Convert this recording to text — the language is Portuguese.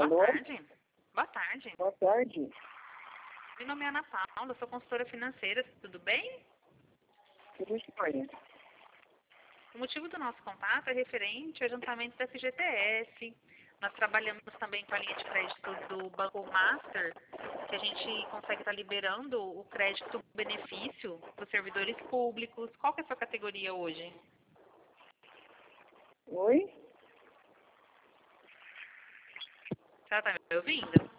Alô? Boa tarde. Boa tarde. Boa tarde. Meu nome é Ana Paula, sou consultora financeira, tudo bem? Tudo jóia. O motivo do nosso contato é referente ao adiantamento da FGTS. Nós trabalhamos também com a linha de crédito do Banco Master, que a gente consegue estar liberando o crédito benefício para os servidores públicos. Qual que é a sua categoria hoje? Oi? Você está me ouvindo?